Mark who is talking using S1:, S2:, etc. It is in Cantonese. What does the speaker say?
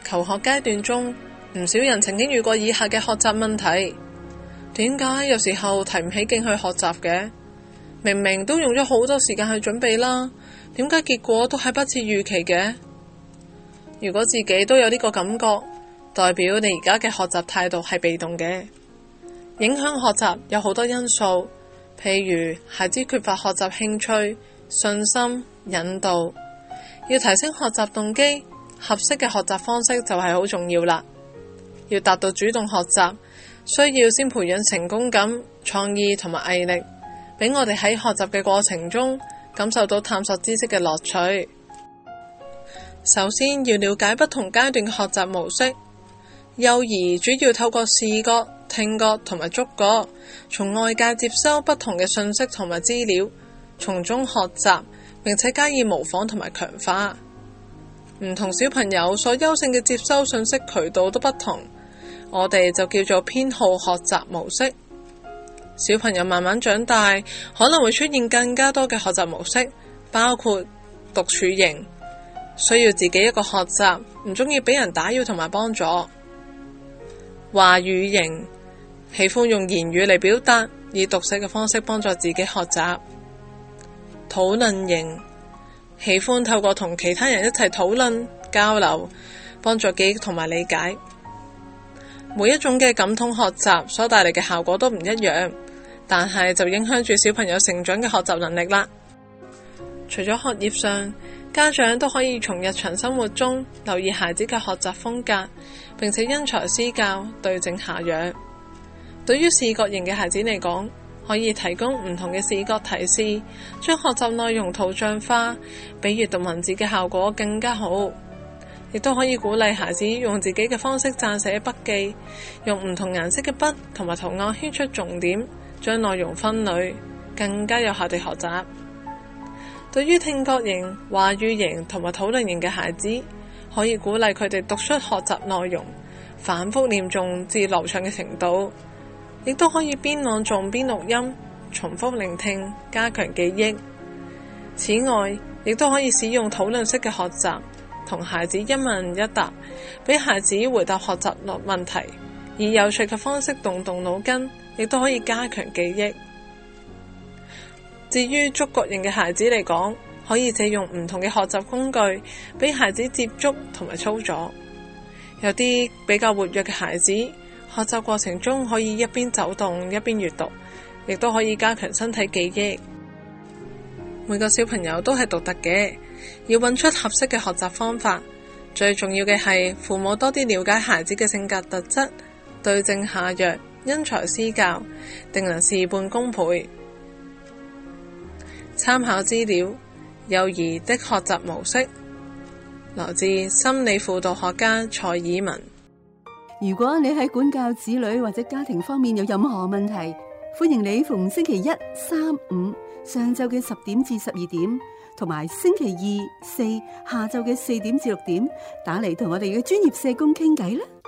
S1: 求學階段中，唔少人曾經遇過以下嘅學習問題：點解有時候提唔起勁去學習嘅？明明都用咗好多時間去準備啦，點解結果都係不似預期嘅？如果自己都有呢個感覺，代表你而家嘅學習態度係被動嘅。影響學習有好多因素，譬如孩子缺乏學習興趣、信心、引導。要提升學習動機，合適嘅學習方式就係好重要啦。要達到主動學習，需要先培養成功感、創意同埋毅力，俾我哋喺學習嘅過程中感受到探索知識嘅樂趣。首先要了解不同階段嘅學習模式。幼兒主要透過視覺、聽覺同埋觸覺，從外界接收不同嘅信息同埋資料，從中學習，並且加以模仿同埋強化。唔同小朋友所優勝嘅接收信息渠道都不同，我哋就叫做偏好學習模式。小朋友慢慢長大，可能會出現更加多嘅學習模式，包括獨處型，需要自己一個學習，唔中意俾人打擾同埋幫助；話語型，喜歡用言語嚟表達，以讀寫嘅方式幫助自己學習；討論型，喜歡透過同其他人一齊討論交流，幫助記憶同埋理解。每一種嘅感統學習所帶嚟嘅效果都唔一樣，但係就影響住小朋友成長嘅學習能力啦。除咗學業上，家長都可以從日常生活中留意孩子嘅學習風格，並且因材施教，對症下藥。對於視覺型嘅孩子嚟講，可以提供唔同嘅視覺提示，將學習內容圖像化，比閱讀文字嘅效果更加好。亦都可以鼓勵孩子用自己嘅方式撰寫筆記，用唔同顏色嘅筆同埋圖案圈出重點，將內容分類，更加有效地學習。對於聽覺型、話語型同埋討論型嘅孩子，可以鼓勵佢哋讀出學習內容，反覆念誦至流暢嘅程度，亦都可以邊朗誦邊錄音，重複聆聽，加強記憶。此外，亦都可以使用討論式嘅學習，同孩子一問一答，俾孩子回答學習問題，以有趣嘅方式動動腦筋，亦都可以加強記憶。至於觸覺型嘅孩子嚟講，可以借用唔同嘅學習工具，俾孩子接觸同埋操作。有啲比較活躍嘅孩子，學習過程中可以一邊走動一邊閱讀，亦都可以加強身體記憶。每個小朋友都係獨特嘅，要揾出合適嘅學習方法。最重要嘅係父母多啲了解孩子嘅性格特質，對症下藥，因材施教，定能事半功倍。參考資料：幼兒的學習模式，來自心理輔導學家蔡以文。
S2: 如果你喺管教子女或者家庭方面有任何問題，歡迎你逢星期一、三、五上晝嘅10點至12點，同埋星期二、四下晝嘅4點至6點打嚟同我哋嘅專業社工傾偈啦。